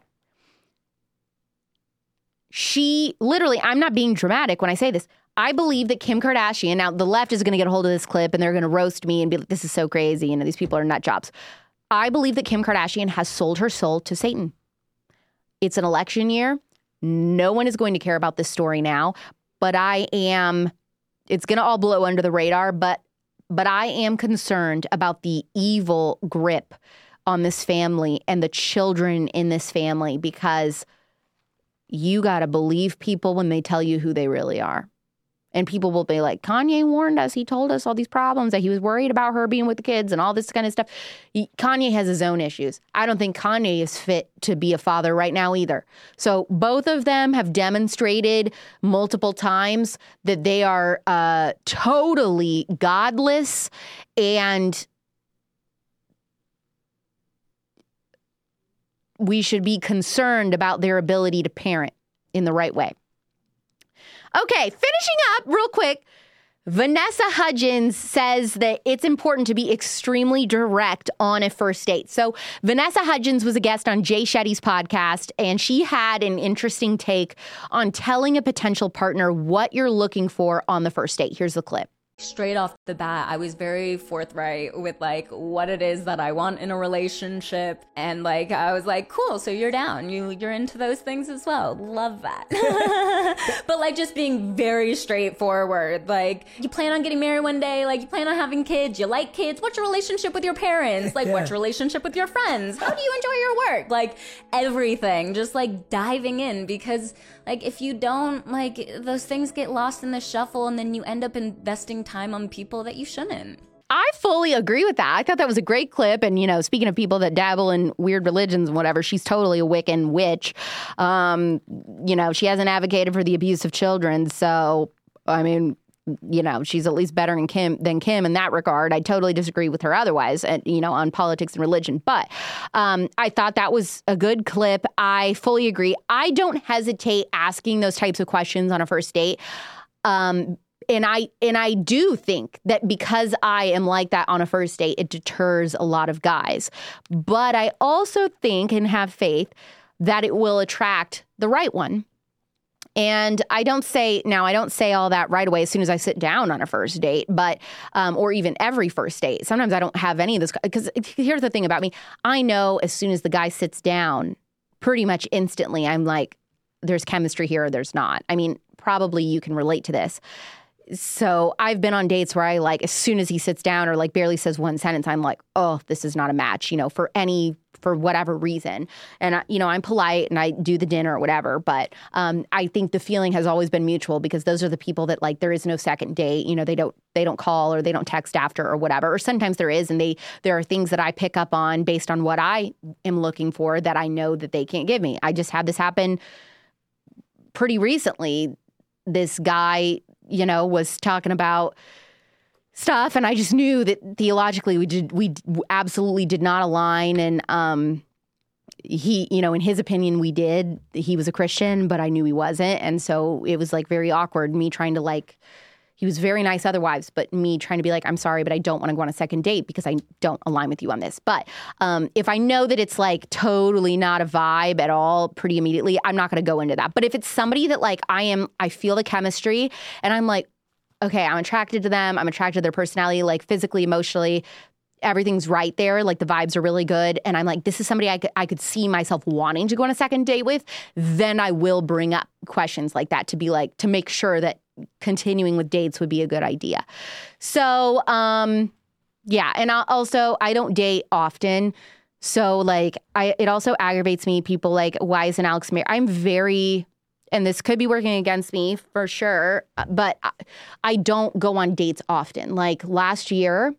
She literally, I'm not being dramatic when I say this. I believe that Kim Kardashian, now the left is going to get a hold of this clip and they're going to roast me and be like, this is so crazy. You know, these people are nut jobs. I believe that Kim Kardashian has sold her soul to Satan. It's an election year. No one is going to care about this story now, but I am, it's going to all blow under the radar, but, but I am concerned about the evil grip on this family and the children in this family, because you got to believe people when they tell you who they really are. And people will be like, Kanye warned us. He told us all these problems, that he was worried about her being with the kids and all this kind of stuff. He, Kanye has his own issues. I don't think Kanye is fit to be a father right now either. So both of them have demonstrated multiple times that they are uh, totally godless, and we should be concerned about their ability to parent in the right way. Okay, finishing up real quick. Vanessa Hudgens says that it's important to be extremely direct on a first date. So Vanessa Hudgens was a guest on Jay Shetty's podcast, and she had an interesting take on telling a potential partner what you're looking for on the first date. Here's the clip. Straight off the bat, I was very forthright with like what it is that I want in a relationship. And like, I was like, cool, so you're down. You, you're into those things as well. Love that. But like just being very straightforward. Like, you plan on getting married one day? Like, you plan on having kids? You like kids? What's your relationship with your parents? Like, yeah. What's your relationship with your friends? How do you enjoy your work? Like, everything. Just like diving in, because like if you don't, like those things get lost in the shuffle, and then you end up investing time on people that you shouldn't. I fully agree with that. I thought that was a great clip. And, you know, speaking of people that dabble in weird religions and whatever, she's totally a Wiccan witch. Um, you know, she hasn't advocated for the abuse of children. So, I mean, you know, she's at least better than Kim, than Kim in that regard. I totally disagree with her otherwise, and, you know, on politics and religion. But um, I thought that was a good clip. I fully agree. I don't hesitate asking those types of questions on a first date. Um And I and I do think that because I am like that on a first date, it deters a lot of guys. But I also think and have faith that it will attract the right one. And I don't say now, I don't say all that right away as soon as I sit down on a first date, but um, or even every first date. Sometimes I don't have any of this, because here's the thing about me. I know as soon as the guy sits down, pretty much instantly, I'm like, there's chemistry here or there's not. I mean, probably you can relate to this. So I've been on dates where I like, as soon as he sits down or like barely says one sentence, I'm like, oh, this is not a match, you know, for any, for whatever reason. And, I, you know, I'm polite and I do the dinner or whatever. But um, I think the feeling has always been mutual, because those are the people that like, there is no second date. You know, they don't, they don't call or they don't text after or whatever. Or sometimes there is. And they, there are things that I pick up on based on what I am looking for that I know that they can't give me. I just had this happen pretty recently. This guy, you know, was talking about stuff, and I just knew that theologically we did, we absolutely did not align. And um, he, you know, in his opinion, we did. He was a Christian, but I knew he wasn't, and so it was like very awkward. Me trying to like, he was very nice otherwise, but me trying to be like, I'm sorry, but I don't want to go on a second date because I don't align with you on this. But um, if I know that it's like totally not a vibe at all pretty immediately, I'm not going to go into that. But if it's somebody that like I am, I feel the chemistry and I'm like, okay, I'm attracted to them. I'm attracted to their personality, like physically, emotionally, everything's right there. Like the vibes are really good. And I'm like, this is somebody I could, I could see myself wanting to go on a second date with. Then I will bring up questions like that to be like, to make sure that continuing with dates would be a good idea. So, um, yeah. And I also, I don't date often. So like, I, it also aggravates me. People like, why isn't Alex married? I'm very, and this could be working against me for sure, but I, I don't go on dates often. Like last year,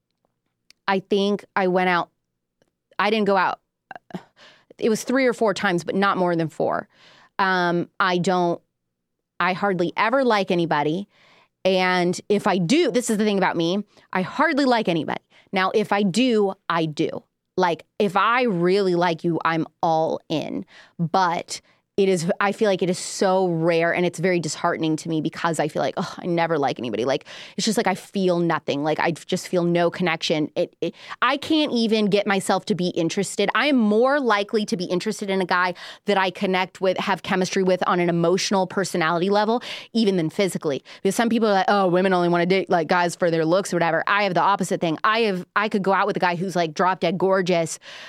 I think I went out, I didn't go out. It was three or four times, but not more than four. Um, I don't, I hardly ever like anybody. And if I do, this is the thing about me, I hardly like anybody. Now, if I do, I do. Like, if I really like you, I'm all in. But it is, I feel like it is so rare, and it's very disheartening to me because I feel like, oh, I never like anybody. Like, it's just like I feel nothing. Like, I just feel no connection. It, it, I can't even get myself to be interested. I am more likely to be interested in a guy that I connect with, have chemistry with on an emotional personality level, even than physically. Because some people are like, oh, women only want to date like guys for their looks or whatever. I have the opposite thing. I have, I could go out with a guy who's like drop dead gorgeous,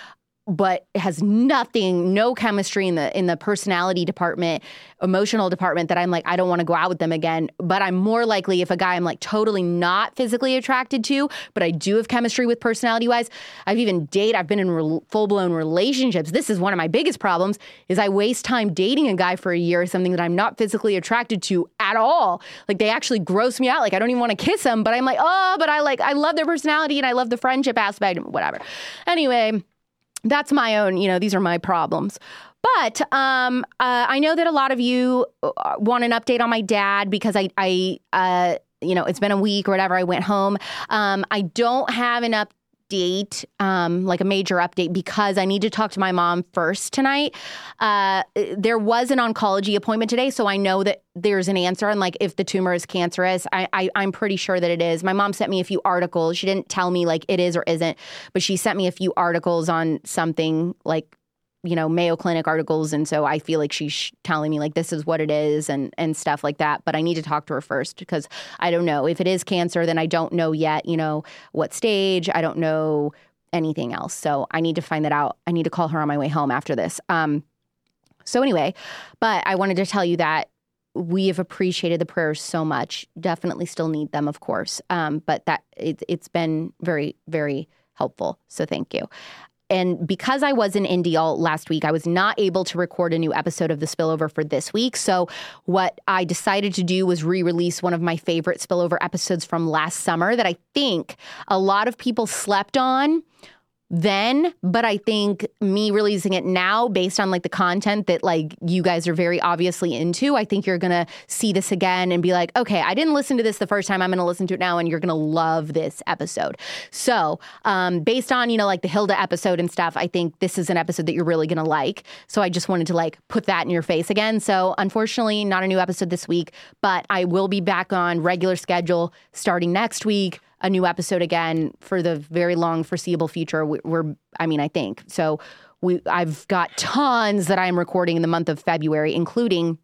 but has nothing, no chemistry in the in the personality department, emotional department that I'm like, I don't want to go out with them again. But I'm more likely if a guy I'm like totally not physically attracted to, but I do have chemistry with personality wise. I've even dated, I've been in re- full blown relationships. This is one of my biggest problems is I waste time dating a guy for a year, something that I'm not physically attracted to at all. Like they actually gross me out. Like I don't even want to kiss them, but I'm like, oh, but I like, I love their personality and I love the friendship aspect, whatever. Anyway, that's my own, you know, these are my problems. But um, uh, I know that a lot of you want an update on my dad because I, I uh, you know, it's been a week or whatever. I went home. Um, I don't have an update, um, like a major update, because I need to talk to my mom first tonight. Uh, there was an oncology appointment today, so I know that there's an answer. And like, if the tumor is cancerous, I, I, I'm pretty sure that it is. My mom sent me a few articles. She didn't tell me like it is or isn't, but she sent me a few articles on something like, you know, Mayo Clinic articles. And so I feel like she's telling me like, this is what it is and, and stuff like that. But I need to talk to her first because I don't know if it is cancer, then I don't know yet, you know, what stage. I don't know anything else. So I need to find that out. I need to call her on my way home after this. Um, so anyway, but I wanted to tell you that we have appreciated the prayers so much. Definitely still need them, of course. Um, but that it, it's been very, very helpful. So thank you. And because I was in Indy all last week, I was not able to record a new episode of The Spillover for this week. So what I decided to do was re-release one of my favorite Spillover episodes from last summer that I think a lot of people slept on then, but I think me releasing it now based on like the content that like you guys are very obviously into, I think you're going to see this again and be like, okay, I didn't listen to this the first time. I'm going to listen to it now and you're going to love this episode. So um, based on, you know, like the Hilda episode and stuff, I think this is an episode that you're really going to like. So I just wanted to like put that in your face again. So unfortunately, not a new episode this week, but I will be back on regular schedule starting next week. A new episode again for the very long foreseeable future. We're, I mean, I think. So we, I've got tons that I'm recording in the month of February, including,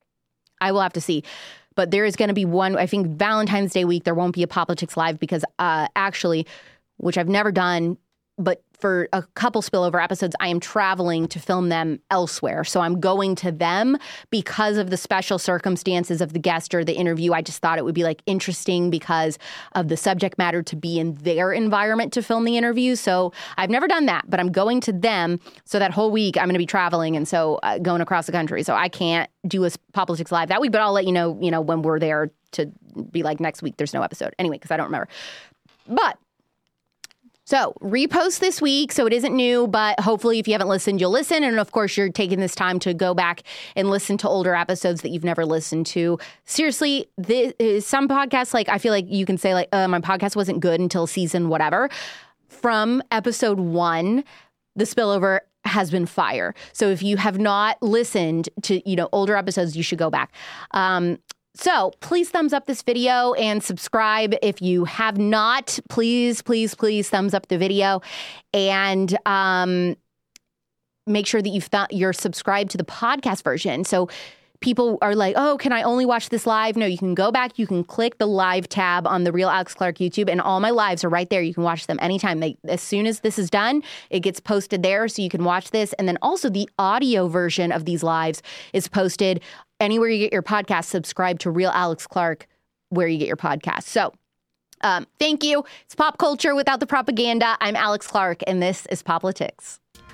I will have to see, but there is going to be one, I think Valentine's Day week, there won't be a Politics Live because uh, actually, which I've never done, but for a couple spillover episodes, I am traveling to film them elsewhere. So I'm going to them because of the special circumstances of the guest or the interview. I just thought it would be like interesting because of the subject matter to be in their environment to film the interview. So I've never done that, but I'm going to them. So that whole week I'm going to be traveling and so uh, going across the country. So I can't do a Politics Live that week, but I'll let you know, you know, when we're there to be like next week, there's no episode anyway, because I don't remember. But so repost this week. So it isn't new, but hopefully if you haven't listened, you'll listen. And of course, you're taking this time to go back and listen to older episodes that you've never listened to. Seriously, this, some podcasts, like I feel like you can say like, uh, my podcast wasn't good until season whatever. From episode one, The Spillover has been fire. So if you have not listened to, you know, older episodes, you should go back. Um, So please thumbs up this video and subscribe. If you have not, please, please, please thumbs up the video and um, make sure that you've th- you're subscribed to the podcast version. So people are like, oh, can I only watch this live? No, you can go back. You can click the live tab on the Real Alex Clark YouTube and all my lives are right there. You can watch them anytime. They, as soon as this is done, it gets posted there so you can watch this. And then also the audio version of these lives is posted anywhere you get your podcast. Subscribe to Real Alex Clark where you get your podcast. So um, thank you. It's pop culture without the propaganda. I'm Alex Clark, and this is Politics.